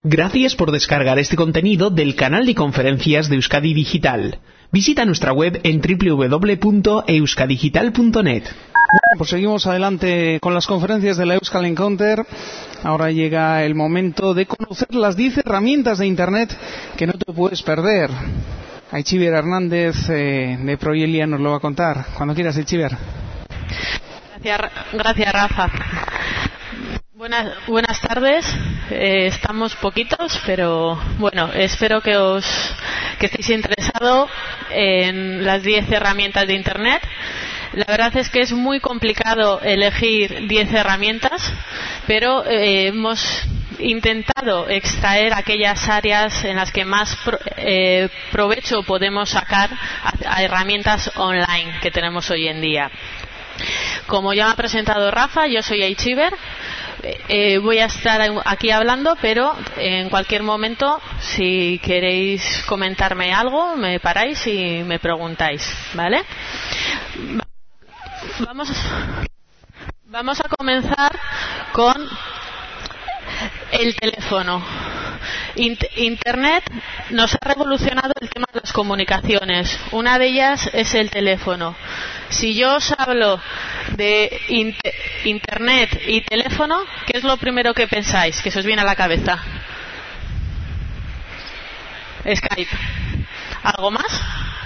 Gracias por descargar este contenido del canal de conferencias de Euskadi Digital. Visita nuestra web en www.euskadigital.net. Bueno, pues seguimos adelante con las conferencias de la Euskal Encounter. Ahora llega el momento de conocer las 10 herramientas de Internet que no te puedes perder. Aichiber Hernández de Proielia nos lo va a contar. Cuando quieras, Aichiber. Gracias, Rafa. Buenas tardes. Estamos poquitos, pero bueno, espero que estéis interesados en las 10 herramientas de Internet. La verdad es que es muy complicado elegir 10 herramientas, pero hemos intentado extraer aquellas áreas en las que más provecho podemos sacar a herramientas online que tenemos hoy en día. Como ya me ha presentado Rafa, yo soy Aichiber. Voy a estar aquí hablando, pero en cualquier momento, si queréis comentarme algo, me paráis y me preguntáis, ¿vale? Vamos a comenzar con el teléfono. Internet nos ha revolucionado el tema de las comunicaciones. Una de ellas es el teléfono. Si yo os hablo de Internet y teléfono, ¿qué es lo primero que pensáis? ¿Que se os viene a la cabeza? Skype. ¿Algo más?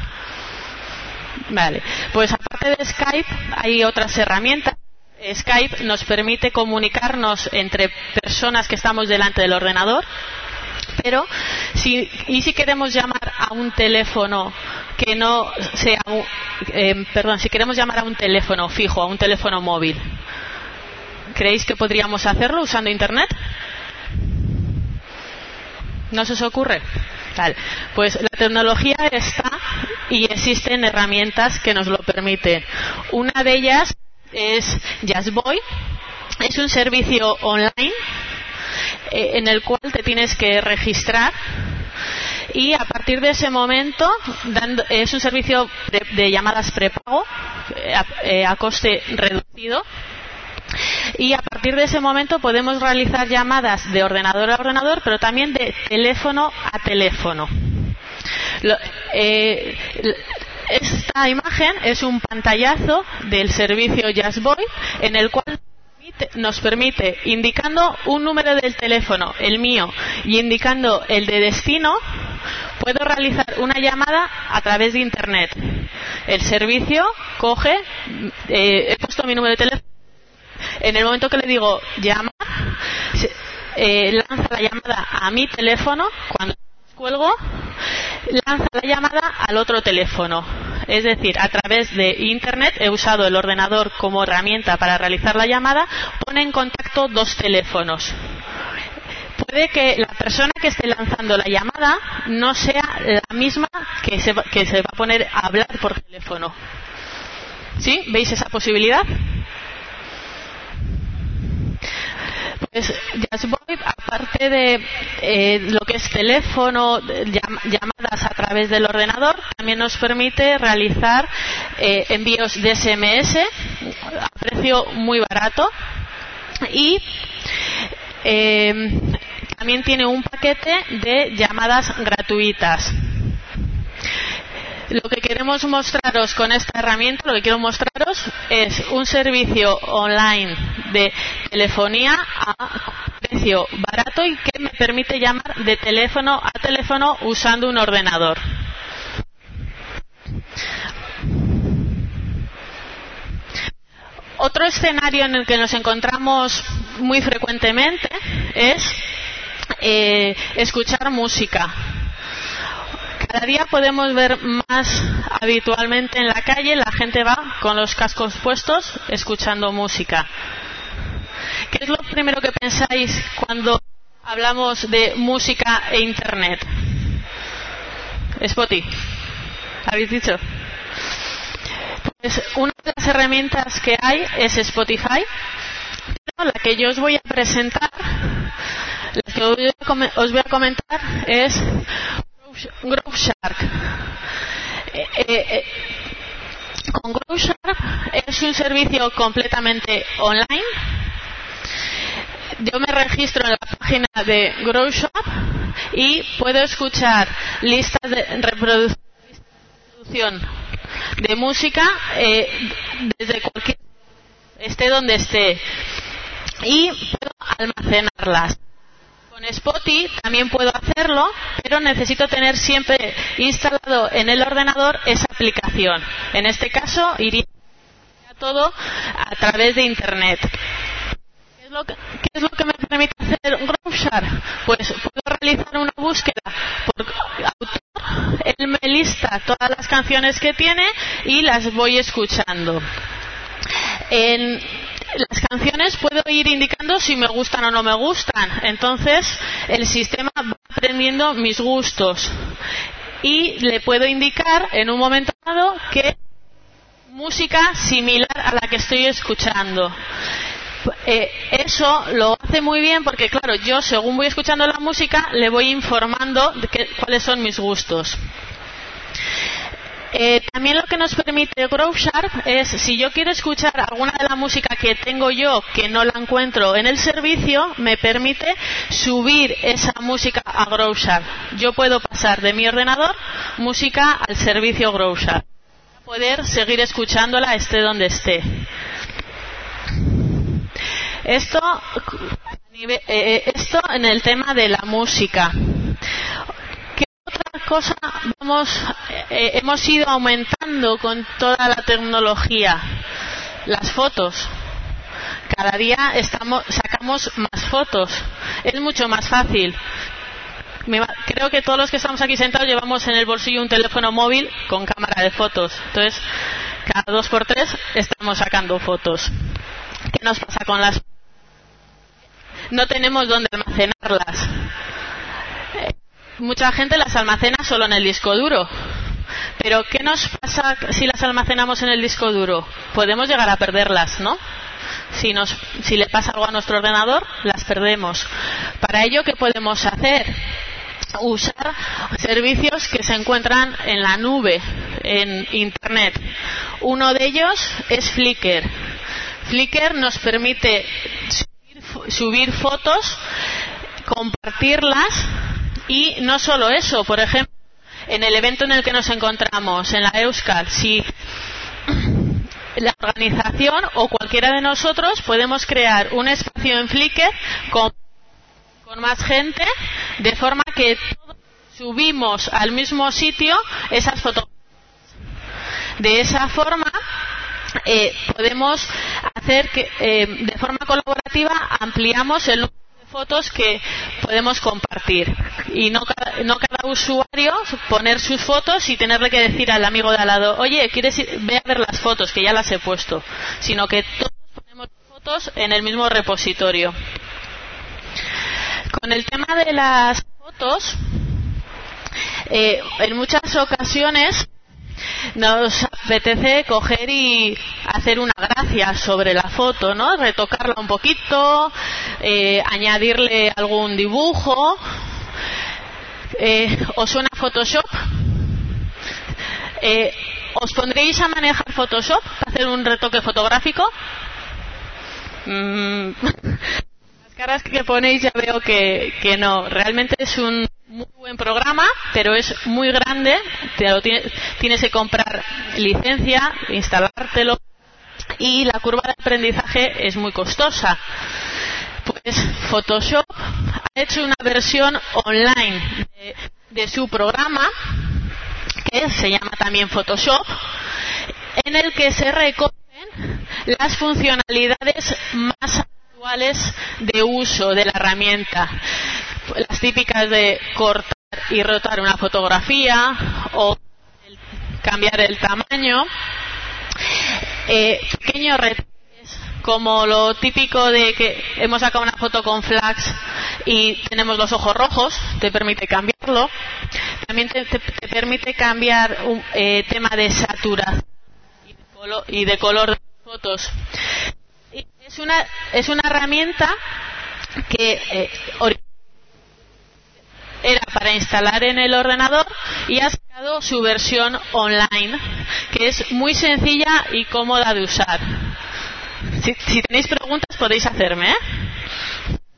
Vale. Pues aparte de Skype, hay otras herramientas. Skype nos permite comunicarnos entre personas que estamos delante del ordenador. Pero si queremos llamar a un teléfono que no sea si queremos llamar a un teléfono fijo, a un teléfono móvil, ¿creéis que podríamos hacerlo usando Internet? ¿No se os ocurre? Vale. Pues la tecnología está y existen herramientas que nos lo permiten. Una de ellas es Jazzboy. Es un servicio online en el cual te tienes que registrar y a partir de ese momento es un servicio de llamadas prepago a coste reducido, y a partir de ese momento podemos realizar llamadas de ordenador a ordenador, pero también de teléfono a teléfono. Esta imagen es un pantallazo del servicio Jazzboy, en el cual nos permite, indicando un número del teléfono, el mío, y indicando el de destino, puedo realizar una llamada a través de Internet. El servicio coge, he puesto mi número de teléfono, en el momento que le digo llamar, lanza la llamada a mi teléfono. Cuando cuelgo, lanza la llamada al otro teléfono. Es decir, a través de Internet, he usado el ordenador como herramienta para realizar la llamada, pone en contacto dos teléfonos. Puede que la persona que esté lanzando la llamada no sea la misma que se va a poner a hablar por teléfono. ¿Sí? ¿Veis esa posibilidad? Pues Jazzboy, aparte de lo que es teléfono, llamadas a través del ordenador, también nos permite realizar envíos de SMS a precio muy barato, y también tiene un paquete de llamadas gratuitas. Lo que queremos mostraros con esta herramienta, lo que quiero mostraros es un servicio online de telefonía a precio barato y que me permite llamar de teléfono a teléfono usando un ordenador. Otro escenario en el que nos encontramos muy frecuentemente es escuchar música. Cada día podemos ver más habitualmente en la calle, la gente va con los cascos puestos escuchando música. ¿Qué es lo primero que pensáis cuando hablamos de música e Internet? Spotify. ¿Habéis dicho? Pues una de las herramientas que hay es Spotify, pero la que yo os voy a presentar, la que os voy a comentar es Growshark. Con Growshark es un servicio completamente online. yo me registro en la página de Growshop y puedo escuchar listas de reproducción de música desde cualquier, esté donde esté, y puedo almacenarlas. Con Spotify también puedo hacerlo, pero necesito tener siempre instalado en el ordenador esa aplicación. En este caso iría todo a través de Internet. ¿Qué es lo que me permite hacer Growshare? Pues puedo realizar una búsqueda por autor, él me lista todas las canciones que tiene y las voy escuchando. En las canciones puedo ir indicando si me gustan o no me gustan, entonces el sistema va aprendiendo mis gustos y le puedo indicar en un momento dado que música similar a la que estoy escuchando. Eso lo hace muy bien porque, claro, yo según voy escuchando la música le voy informando de cuáles son mis gustos. También lo que nos permite Growshare es, si yo quiero escuchar alguna de la música que tengo yo que no la encuentro en el servicio, me permite subir esa música a Growshare. Yo puedo pasar de mi ordenador música al servicio Growshare, poder seguir escuchándola esté donde esté. Esto en el tema de la música. ¿Qué otra cosa hemos ido aumentando con toda la tecnología? Las fotos. Cada día sacamos más fotos. Es mucho más fácil. Creo que todos los que estamos aquí sentados llevamos en el bolsillo un teléfono móvil con cámara de fotos. Entonces, cada 2x3 estamos sacando fotos. ¿Qué nos pasa con las fotos? No tenemos dónde almacenarlas. Mucha gente las almacena solo en el disco duro. Pero ¿qué nos pasa si las almacenamos en el disco duro? Podemos llegar a perderlas, ¿no? Si le pasa algo a nuestro ordenador, las perdemos. Para ello, ¿qué podemos hacer? Usar servicios que se encuentran en la nube, en Internet. Uno de ellos es Flickr. Flickr nos permite subir fotos, compartirlas, y no solo eso, por ejemplo, en el evento en el que nos encontramos, en la Euskal, si la organización o cualquiera de nosotros podemos crear un espacio en Flickr con más gente, de forma que todos subimos al mismo sitio esas fotografías. De esa forma podemos hacer que de forma colaborativa ampliamos el número de fotos que podemos compartir, y no cada usuario poner sus fotos y tenerle que decir al amigo de al lado, oye, ¿quieres ve a ver las fotos que ya las he puesto? Sino que todos ponemos fotos en el mismo repositorio. Con el tema de las fotos, en muchas ocasiones nos apetece coger y hacer una gracia sobre la foto, ¿no? Retocarla un poquito, añadirle algún dibujo. ¿Os suena Photoshop? ¿Os pondréis a manejar Photoshop para hacer un retoque fotográfico? Las caras que ponéis ya veo que no. Realmente es un muy buen programa, pero es muy grande. Tienes que comprar licencia, instalártelo, y la curva de aprendizaje es muy costosa. Pues Photoshop ha hecho una versión online de su programa, que se llama también Photoshop, en el que se recogen las funcionalidades más actuales de uso de la herramienta. Las típicas de cortar y rotar una fotografía, o cambiar el tamaño, pequeños retoques como lo típico de que hemos sacado una foto con flash y tenemos los ojos rojos, te permite cambiarlo. También te permite cambiar un tema de saturación y de color de fotos. Es una herramienta que era para instalar en el ordenador, y ha sacado su versión online, que es muy sencilla y cómoda de usar. Si tenéis preguntas podéis hacerme,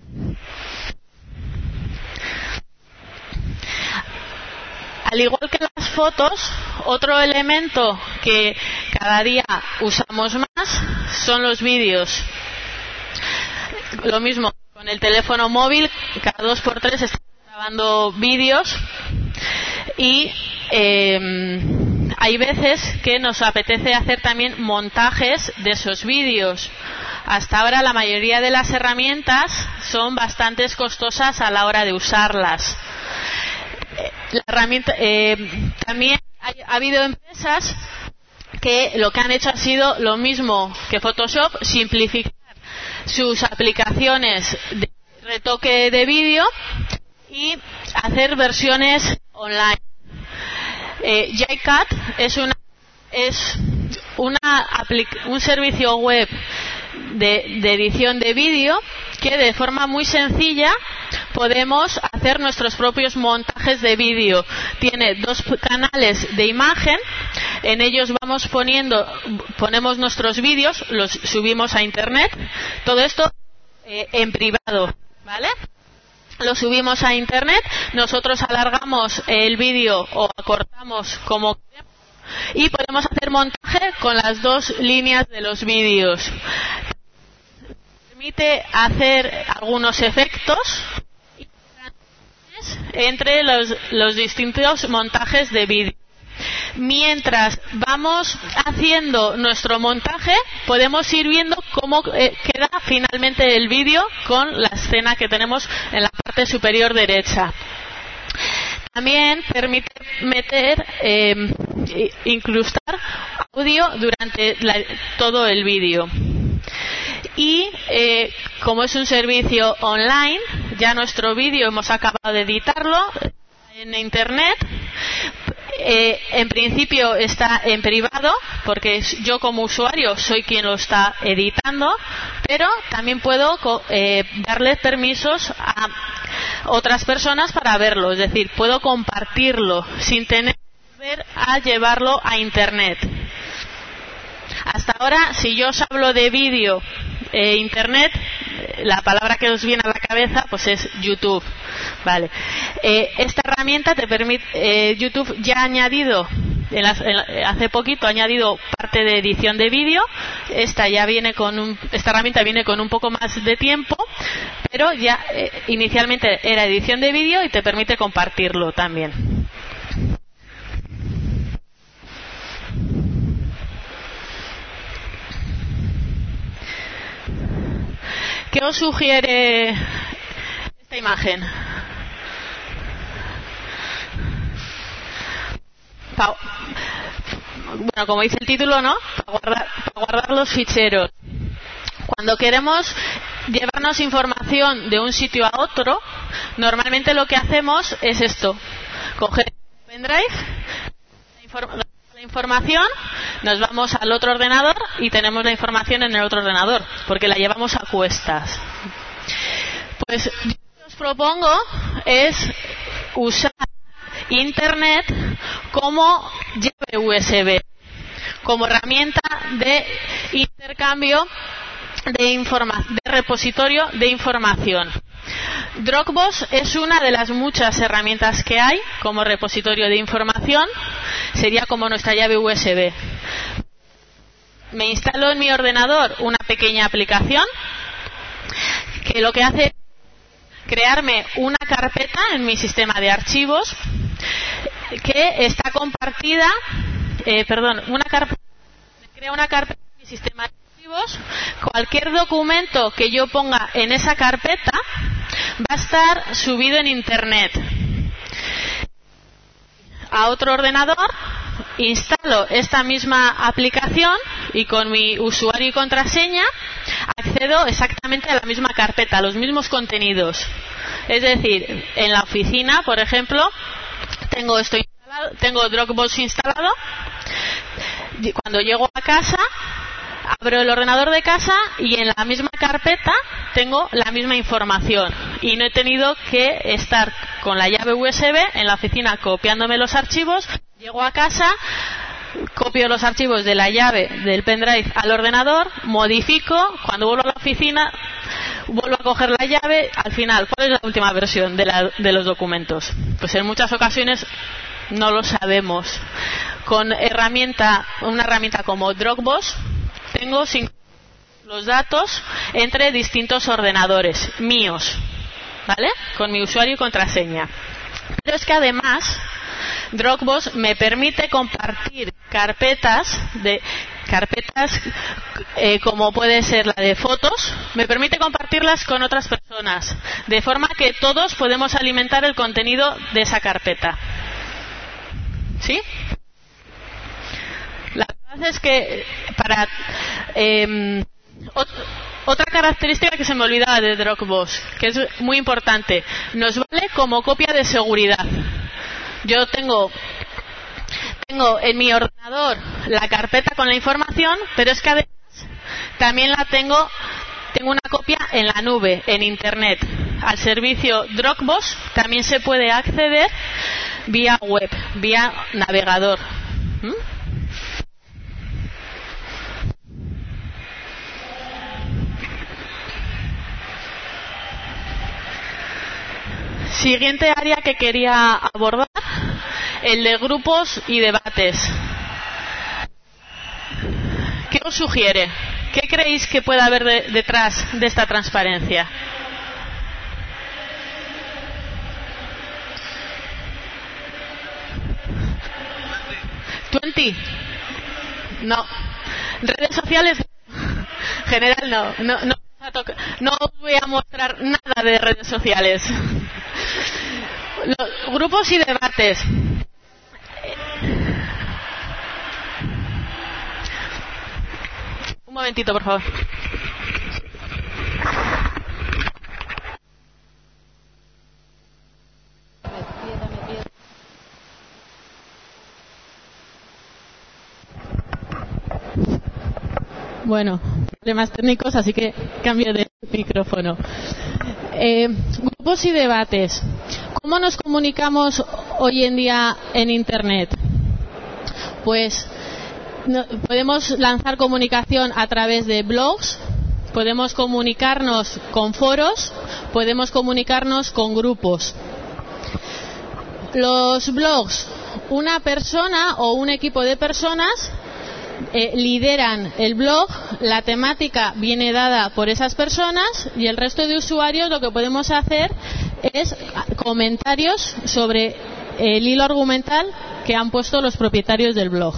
Al igual que las fotos, otro elemento que cada día usamos más son los vídeos. Lo mismo con el teléfono móvil, cada 2x3 estamos grabando vídeos y hay veces que nos apetece hacer también montajes de esos vídeos. Hasta ahora la mayoría de las herramientas son bastante costosas a la hora de usarlas. También ha habido empresas que lo que han hecho ha sido lo mismo que Photoshop, simplificar sus aplicaciones de retoque de vídeo y hacer versiones online. JCat es un servicio web de edición de vídeo que de forma muy sencilla podemos hacer nuestros propios montajes de vídeo. Tiene 2 canales de imagen, en ellos ponemos nuestros vídeos, los subimos a internet, todo esto en privado, ¿vale? Lo subimos a internet, nosotros alargamos el vídeo o acortamos como queremos y podemos hacer montaje con las 2 líneas de los vídeos. Permite hacer algunos efectos entre los distintos montajes de vídeo. Mientras vamos haciendo nuestro montaje, podemos ir viendo cómo queda finalmente el vídeo con la escena que tenemos en la parte superior derecha. También permite incrustar audio durante todo el vídeo. Y como es un servicio online, ya nuestro vídeo hemos acabado de editarlo en internet. En principio está en privado porque yo como usuario soy quien lo está editando, pero también puedo darle permisos a otras personas para verlo, es decir, puedo compartirlo sin tener que llevarlo a internet. Hasta ahora, si yo os hablo de vídeo internet, la palabra que os viene a la cabeza pues es YouTube, vale. Esta herramienta te permite, YouTube ya ha añadido hace poquito ha añadido parte de edición de vídeo. Esta herramienta viene con un poco más de tiempo, pero ya inicialmente era edición de vídeo y te permite compartirlo también. ¿Qué os sugiere esta imagen? Bueno, como dice el título, ¿no? Para guardar los ficheros. Cuando queremos llevarnos información de un sitio a otro, normalmente lo que hacemos es esto: coger el pendrive, la información, nos vamos al otro ordenador y tenemos la información en el otro ordenador, porque la llevamos a cuestas. Pues yo lo que os propongo es usar Internet como llave USB, como herramienta de intercambio de repositorio de información. Dropbox es una de las muchas herramientas que hay como repositorio de información. Sería como nuestra llave USB. Me instalo en mi ordenador una pequeña aplicación que lo que hace es crearme una carpeta en mi sistema de archivos que está compartida. Crea una carpeta en mi sistema de archivos. Cualquier documento que yo ponga en esa carpeta va a estar subido en internet a otro ordenador, instalo esta misma aplicación y con mi usuario y contraseña accedo exactamente a la misma carpeta, a los mismos contenidos. Es decir, en la oficina, por ejemplo, tengo Dropbox instalado. Cuando llego a casa, abro el ordenador de casa y en la misma carpeta tengo la misma información y no he tenido que estar con la llave USB en la oficina copiándome los archivos. Llego a casa, copio los archivos de la llave del pendrive al ordenador, modifico, cuando vuelvo a la oficina vuelvo a coger la llave. Al final, ¿cuál es la última versión de los documentos? Pues en muchas ocasiones no lo sabemos. Con una herramienta como Dropbox, tengo los datos entre distintos ordenadores míos, ¿vale? Con mi usuario y contraseña. Pero es que además Dropbox me permite compartir carpetas como puede ser la de fotos, me permite compartirlas con otras personas, de forma que todos podemos alimentar el contenido de esa carpeta. ¿Sí? La verdad es que otra característica que se me olvidaba de Dropbox, que es muy importante, nos vale como copia de seguridad. Yo tengo en mi ordenador la carpeta con la información, pero es que además también tengo una copia en la nube, en internet. Al servicio Dropbox también se puede acceder vía web, vía navegador. Siguiente área que quería abordar, el de grupos y debates. ¿Qué os sugiere? ¿Qué creéis que puede haber detrás de esta transparencia? ¿20? No. Redes sociales en general no os voy a mostrar nada de redes sociales. Los grupos y debates. Un momentito, por favor. Bueno, problemas técnicos, así que cambio de micrófono. Grupos y debates. ¿Cómo nos comunicamos hoy en día en Internet? Pues podemos lanzar comunicación a través de blogs, podemos comunicarnos con foros, podemos comunicarnos con grupos. Los blogs, una persona o un equipo de personas lideran el blog, la temática viene dada por esas personas y el resto de usuarios lo que podemos hacer es comentarios sobre el hilo argumental que han puesto los propietarios del blog.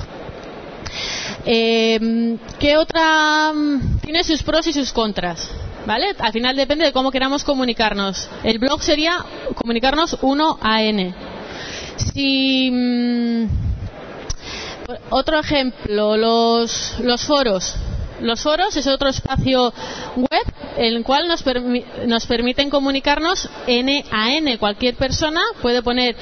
¿Qué otra? Tiene sus pros y sus contras, ¿vale? Al final depende de cómo queramos comunicarnos. El blog sería comunicarnos 1 a n. Otro ejemplo, los foros. Los foros es otro espacio web en el cual nos permiten comunicarnos N a N. Cualquier persona puede poner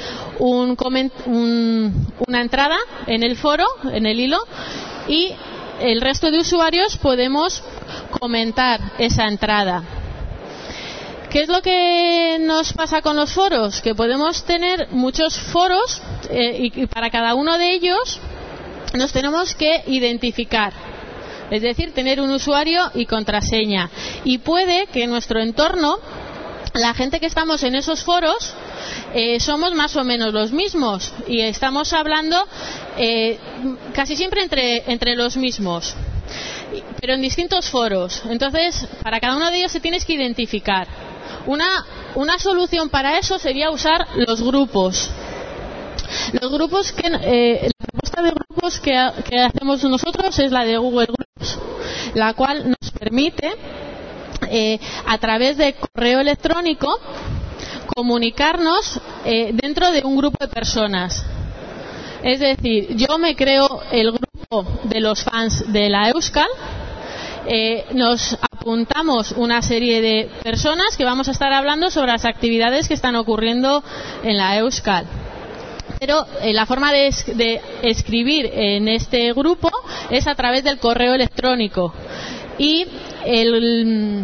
una entrada en el foro, en el hilo, y el resto de usuarios podemos comentar esa entrada. ¿Qué es lo que nos pasa con los foros? Que podemos tener muchos foros y para cada uno de ellos nos tenemos que identificar, es decir, tener un usuario y contraseña. Y puede que en nuestro entorno, la gente que estamos en esos foros, somos más o menos los mismos y estamos hablando casi siempre entre los mismos, pero en distintos foros. Entonces, para cada uno de ellos se tienes que identificar. Una solución para eso sería usar los grupos. Los grupos la propuesta de grupos que hacemos nosotros es la de Google Groups, la cual nos permite a través de correo electrónico comunicarnos dentro de un grupo de personas. Es decir, yo me creo el grupo de los fans de la Euskal, nos apuntamos una serie de personas que vamos a estar hablando sobre las actividades que están ocurriendo en la Euskal. Pero la forma de escribir en este grupo es a través del correo electrónico. Y en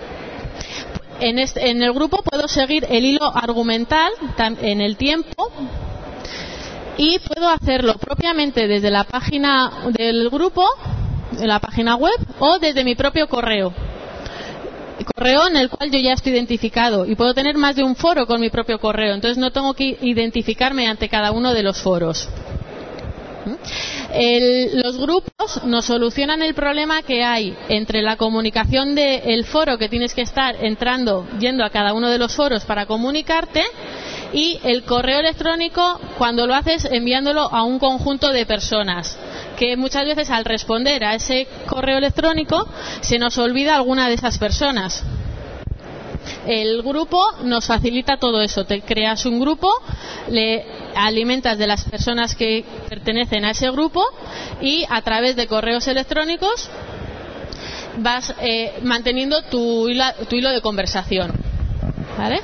el grupo puedo seguir el hilo argumental en el tiempo y puedo hacerlo propiamente desde la página del grupo, en la página web, o desde mi propio correo. correo en el cual yo ya estoy identificado y puedo tener más de un foro con mi propio correo, entonces no tengo que identificarme ante cada uno de los foros. Los grupos nos solucionan el problema que hay entre la comunicación del foro, que tienes que estar yendo a cada uno de los foros para comunicarte, y el correo electrónico cuando lo haces enviándolo a un conjunto de personas, que muchas veces al responder a ese correo electrónico se nos olvida alguna de esas personas. El grupo nos facilita todo eso. Te creas un grupo, le alimentas de las personas que pertenecen a ese grupo y a través de correos electrónicos vas manteniendo tu hilo de conversación, ¿vale?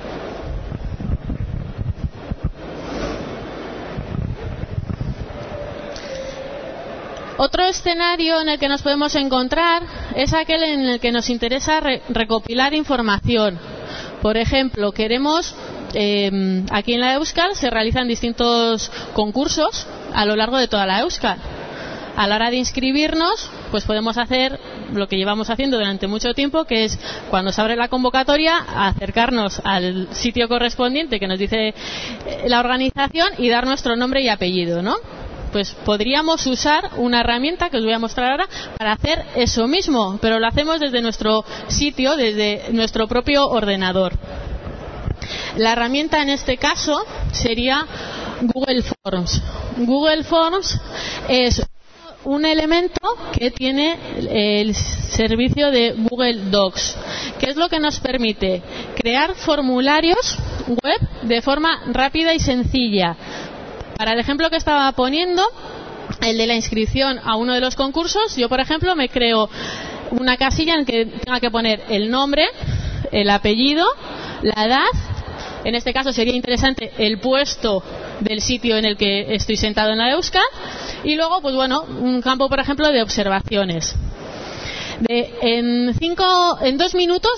Otro escenario en el que nos podemos encontrar es aquel en el que nos interesa recopilar información. Por ejemplo, queremos, aquí en la Euskal se realizan distintos concursos a lo largo de toda la Euskal. A la hora de inscribirnos, pues podemos hacer lo que llevamos haciendo durante mucho tiempo, que es cuando se abre la convocatoria, acercarnos al sitio correspondiente que nos dice la organización y dar nuestro nombre y apellido, ¿no? Pues podríamos usar una herramienta que os voy a mostrar ahora para hacer eso mismo, pero lo hacemos desde nuestro sitio, desde nuestro propio ordenador. La herramienta en este caso sería Google Forms. Google Forms es un elemento que tiene el servicio de Google Docs, que es lo que nos permite crear formularios web de forma rápida y sencilla. Para el ejemplo que estaba poniendo, el de la inscripción a uno de los concursos, yo por ejemplo me creo una casilla en que tenga que poner el nombre, el apellido, la edad, en este caso sería interesante el puesto del sitio en el que estoy sentado en la Euskal, y luego pues bueno, un campo por ejemplo de observaciones. En 2 minutos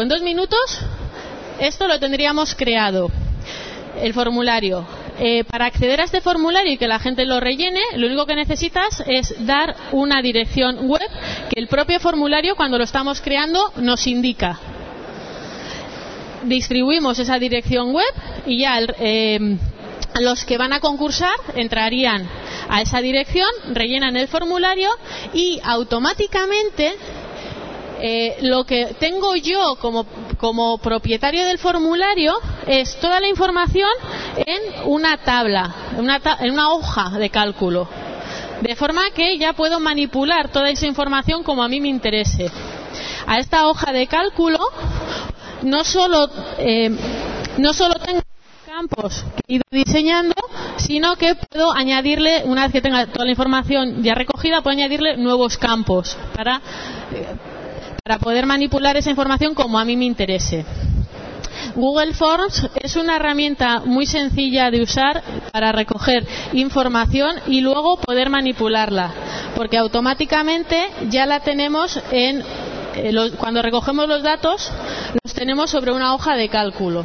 esto lo tendríamos creado, el formulario. Para acceder a este formulario y que la gente lo rellene, lo único que necesitas es dar una dirección web que el propio formulario, cuando lo estamos creando, nos indica. Distribuimos esa dirección web y ya los que van a concursar entrarían a esa dirección, rellenan el formulario y automáticamente lo que tengo yo como propietario del formulario es toda la información en una tabla, en una hoja de cálculo, de forma que ya puedo manipular toda esa información como a mí me interese. A esta hoja de cálculo no solo tengo campos que he ido diseñando, sino que puedo añadirle, una vez que tenga toda la información ya recogida, puedo añadirle nuevos campos para poder manipular esa información como a mí me interese. Google Forms es una herramienta muy sencilla de usar para recoger información y luego poder manipularla, porque automáticamente ya la tenemos cuando recogemos los datos, los tenemos sobre una hoja de cálculo.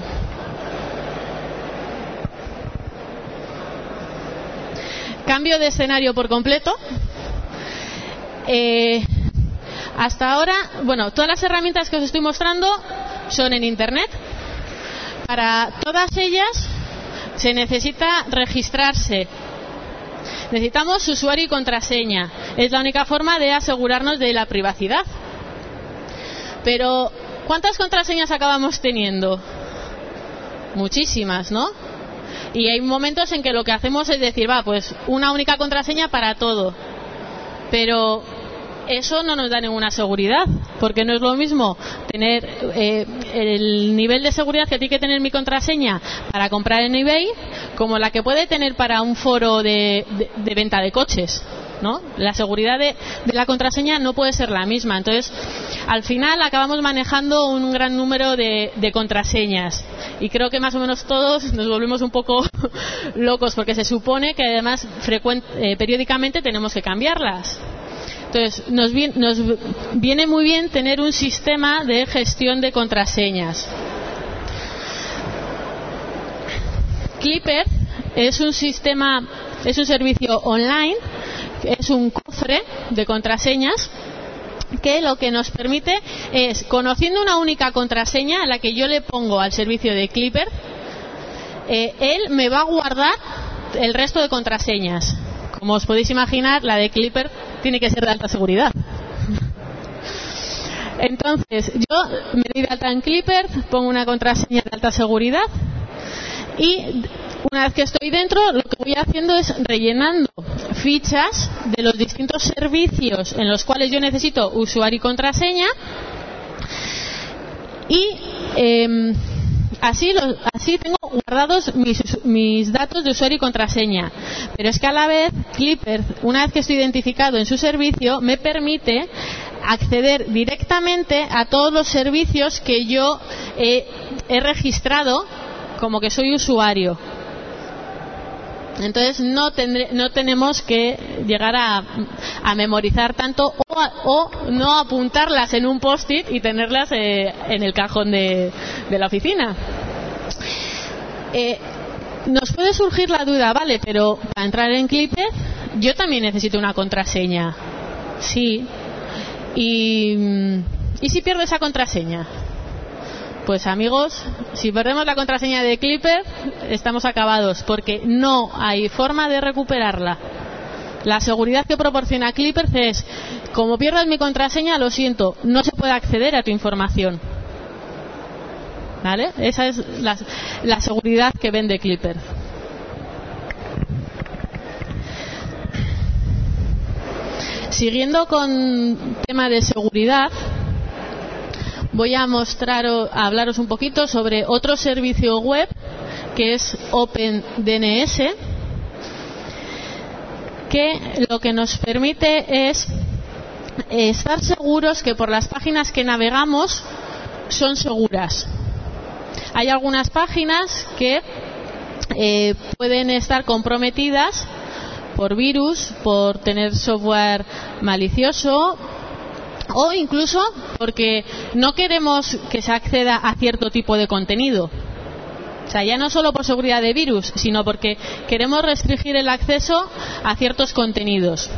Cambio de escenario por completo. Hasta ahora, bueno, todas las herramientas que os estoy mostrando son en Internet. Para todas ellas se necesita registrarse. Necesitamos usuario y contraseña. Es la única forma de asegurarnos de la privacidad. Pero, ¿cuántas contraseñas acabamos teniendo? Muchísimas, ¿no? Y hay momentos en que lo que hacemos es decir, pues una única contraseña para todo. Pero eso no nos da ninguna seguridad, porque no es lo mismo tener el nivel de seguridad que tiene que tener mi contraseña para comprar en eBay como la que puede tener para un foro de venta de coches, ¿no? La seguridad de la contraseña no puede ser la misma. Entonces, al final acabamos manejando un gran número de contraseñas y creo que más o menos todos nos volvemos un poco locos, porque se supone que además periódicamente tenemos que cambiarlas. Entonces, nos viene muy bien tener un sistema de gestión de contraseñas. Clipper es un servicio online, es un cofre de contraseñas que lo que nos permite es, conociendo una única contraseña a la que yo le pongo al servicio de Clipper, él me va a guardar el resto de contraseñas. Como os podéis imaginar, la de Clipper tiene que ser de alta seguridad. Entonces, yo me doy de alta en Clipper, pongo una contraseña de alta seguridad y una vez que estoy dentro, lo que voy haciendo es rellenando fichas de los distintos servicios en los cuales yo necesito usuario y contraseña y así tengo guardados mis datos de usuario y contraseña. Pero es que a la vez Clipper, una vez que estoy identificado en su servicio, me permite acceder directamente a todos los servicios que yo he registrado como que soy usuario. Entonces no tenemos que llegar a memorizar tanto o no apuntarlas en un post-it y tenerlas en el cajón de la oficina. Nos puede surgir la duda, vale, pero para entrar en Clipper yo también necesito una contraseña. Sí. ¿Y si pierdo esa contraseña? Pues amigos, si perdemos la contraseña de Clipper, estamos acabados, porque no hay forma de recuperarla. La seguridad que proporciona Clipper es, como pierdas mi contraseña, lo siento, no se puede acceder a tu información. ¿Vale? Esa es la seguridad que vende Clipper. Siguiendo con tema de seguridad, voy a hablaros un poquito sobre otro servicio web que es OpenDNS, que lo que nos permite es estar seguros que por las páginas que navegamos son seguras. Hay algunas páginas que pueden estar comprometidas por virus, por tener software malicioso o incluso porque no queremos que se acceda a cierto tipo de contenido. O sea, ya no solo por seguridad de virus, sino porque queremos restringir el acceso a ciertos contenidos.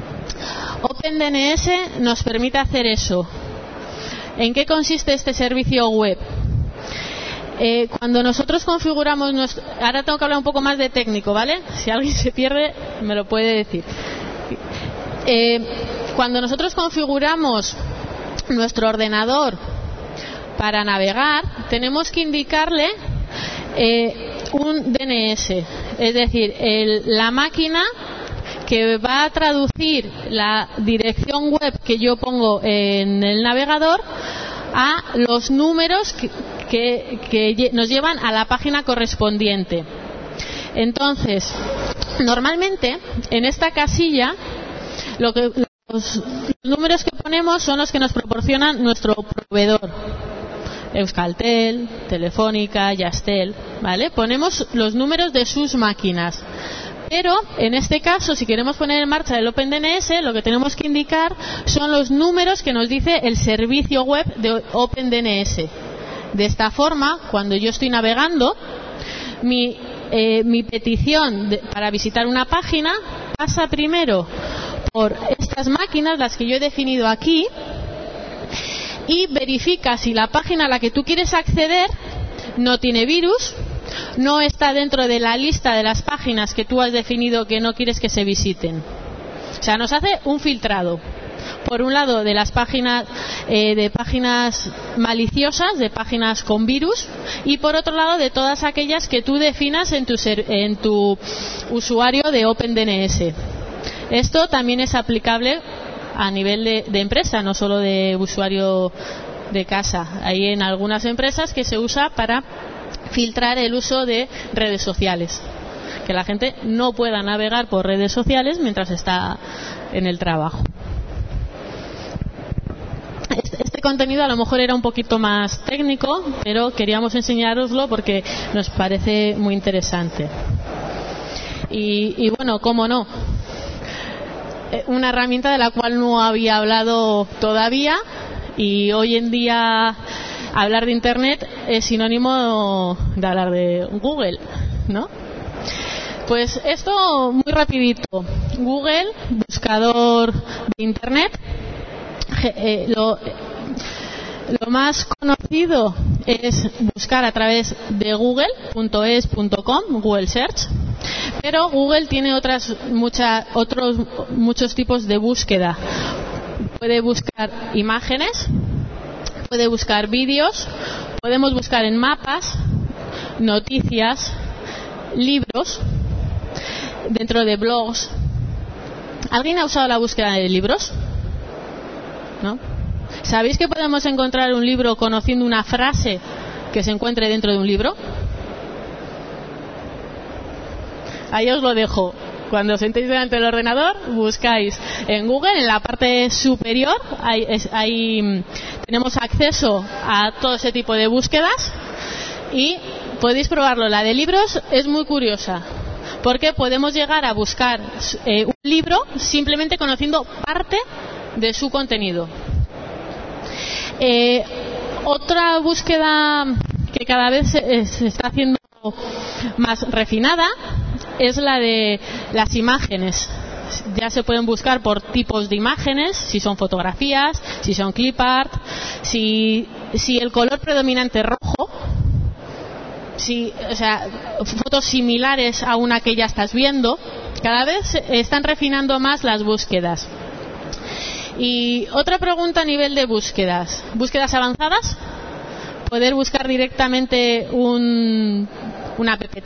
OpenDNS nos permite hacer eso. ¿En qué consiste este servicio web? Cuando nosotros configuramos ahora tengo que hablar un poco más de técnico, ¿vale? Si alguien se pierde, me lo puede decir. Cuando nosotros configuramos nuestro ordenador para navegar, tenemos que indicarle un DNS, es decir, la máquina que va a traducir la dirección web que yo pongo en el navegador a los números que nos llevan a la página correspondiente. Entonces, normalmente en esta casilla los números que ponemos son los que nos proporcionan nuestro proveedor. Euskaltel, Telefónica, Yastel, ¿vale? Ponemos los números de sus máquinas. Pero, en este caso, si queremos poner en marcha el OpenDNS, lo que tenemos que indicar son los números que nos dice el servicio web de OpenDNS. De esta forma, cuando yo estoy navegando, mi petición para visitar una página pasa primero por estas máquinas, las que yo he definido aquí, y verifica si la página a la que tú quieres acceder no tiene virus, no está dentro de la lista de las páginas que tú has definido que no quieres que se visiten. O sea, nos hace un filtrado. Por un lado, de las páginas de páginas maliciosas, de páginas con virus, y por otro lado, de todas aquellas que tú definas en tu usuario de OpenDNS. Esto también es aplicable a nivel de empresa, no solo de usuario de casa. Hay en algunas empresas que se usa para filtrar el uso de redes sociales, que la gente no pueda navegar por redes sociales mientras está en el trabajo. Este contenido a lo mejor era un poquito más técnico, pero queríamos enseñároslo porque nos parece muy interesante. Y bueno, cómo no, una herramienta de la cual no había hablado todavía, y hoy en día hablar de Internet es sinónimo de hablar de Google, ¿no? Pues esto muy rapidito. Google, buscador de Internet, Lo más conocido es buscar a través de google.es.com, Google Search, pero Google tiene otros muchos tipos de búsqueda. Puede buscar imágenes, puede buscar vídeos, podemos buscar en mapas, noticias, libros, dentro de blogs. ¿Alguien ha usado la búsqueda de libros? ¿No? ¿Sabéis que podemos encontrar un libro conociendo una frase que se encuentre dentro de un libro? Ahí os lo dejo. Cuando os sentéis delante del ordenador, buscáis en Google, en la parte superior, ahí tenemos acceso a todo ese tipo de búsquedas y podéis probarlo. La de libros es muy curiosa, porque podemos llegar a buscar un libro simplemente conociendo parte de su contenido. Otra búsqueda que cada vez se está haciendo más refinada es la de las imágenes. Ya se pueden buscar por tipos de imágenes, si son fotografías, si son clip art, si el color predominante es rojo, o sea, fotos similares a una que ya estás viendo. Cada vez están refinando más las búsquedas. Y otra pregunta a nivel de búsquedas avanzadas, poder buscar directamente una PPT.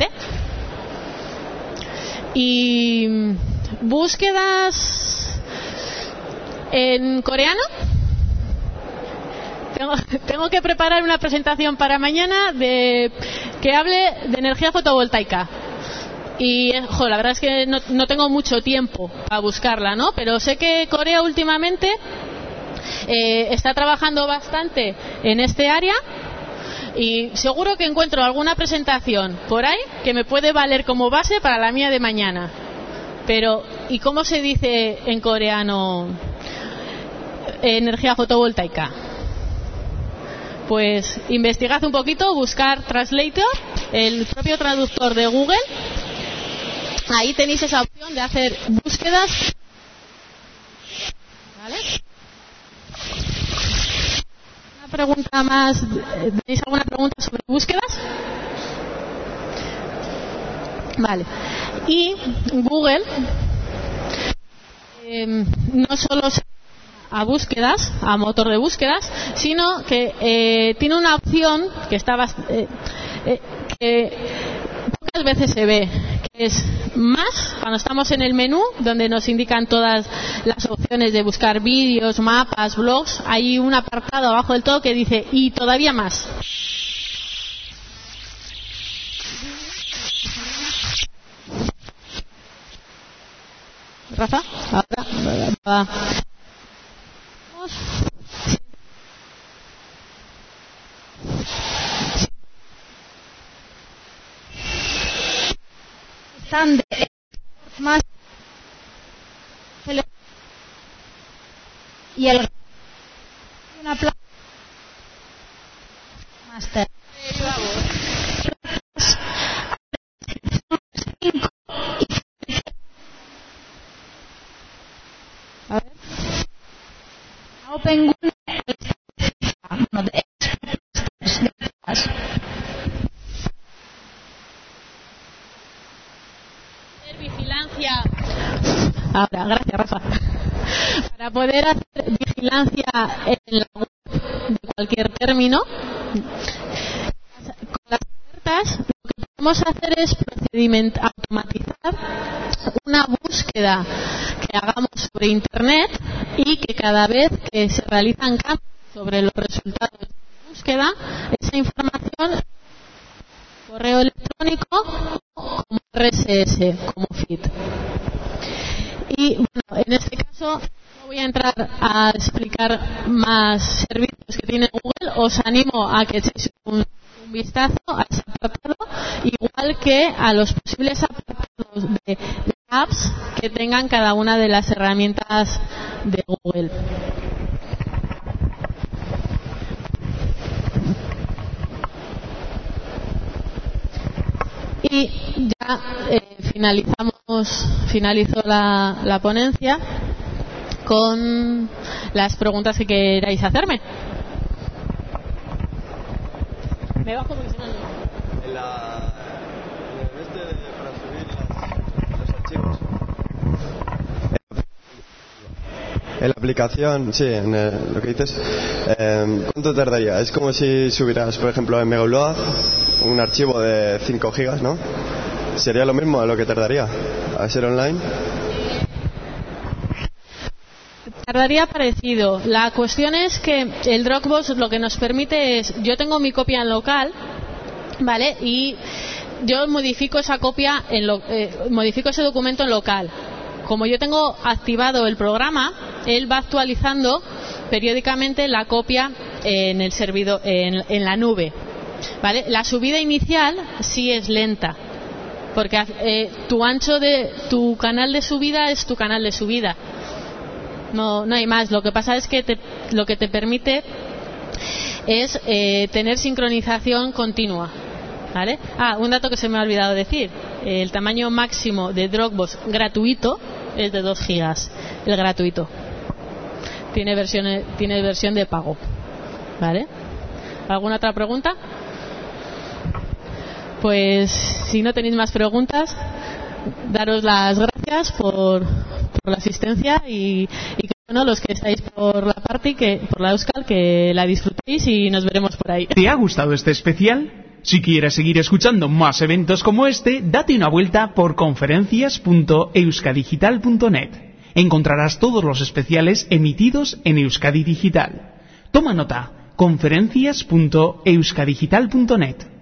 Y búsquedas en coreano. Tengo que preparar una presentación para mañana que hable de energía fotovoltaica. Y la verdad es que no tengo mucho tiempo para buscarla, ¿no? Pero sé que Corea últimamente está trabajando bastante en este área y seguro que encuentro alguna presentación por ahí que me puede valer como base para la mía de mañana. Pero, ¿y cómo se dice en coreano energía fotovoltaica? Pues investigad un poquito, buscar Translator, el propio traductor de Google. Ahí tenéis esa opción de hacer búsquedas. ¿Vale? Una pregunta más. ¿Tenéis alguna pregunta sobre búsquedas? Vale. Y Google no solo se a búsquedas, a motor de búsquedas, sino que tiene una opción que que pocas veces se ve, que es más, cuando estamos en el menú donde nos indican todas las opciones de buscar vídeos, mapas, blogs, hay un apartado abajo del todo que dice y todavía más. Rafa, ahora va. Están de más y el una placa master. A ver. Open vigilancia. Ahora, gracias, Rafa. Para poder hacer vigilancia en la web de cualquier término, con las alertas, lo que podemos hacer es automatizar una búsqueda que hagamos sobre Internet y que cada vez que se realizan cambios sobre los resultados de la búsqueda, esa información correo electrónico como RSS, como feed. Y bueno, en este caso no voy a entrar a explicar más servicios que tiene Google. Os animo a que echéis un vistazo a ese apartado, igual que a los posibles apartados de apps que tengan cada una de las herramientas de Google. Y ya finalizó la ponencia con las preguntas que queráis hacerme. Me bajo porque si no... Para subir los archivos. En la aplicación, sí, lo que dices, ¿cuánto tardaría? Es como si subieras, por ejemplo, en Megaupload un archivo de 5 gigas, ¿no? ¿Sería lo mismo a lo que tardaría a ser online? Tardaría parecido. La cuestión es que el Dropbox lo que nos permite es, yo tengo mi copia en local, ¿vale? Y yo modifico esa copia, modifico ese documento en local. Como yo tengo activado el programa, él va actualizando periódicamente la copia en el servidor, en la nube, ¿vale? La subida inicial sí es lenta, porque tu ancho de tu canal de subida es tu canal de subida. No hay más. Lo que pasa es que lo que te permite es tener sincronización continua, ¿vale? Un dato que se me ha olvidado decir: el tamaño máximo de Dropbox gratuito es de 2 gigas, el gratuito. Tiene versión de pago, ¿vale? ¿Alguna otra pregunta? Pues si no tenéis más preguntas, daros las gracias por la asistencia y bueno, los que estáis por la party, por la Euskal, que la disfrutéis y nos veremos por ahí. ¿Te ha gustado este especial? Si quieres seguir escuchando más eventos como este, date una vuelta por conferencias.euskadigital.net. Encontrarás todos los especiales emitidos en Euskadi Digital. Toma nota, conferencias.euskadigital.net.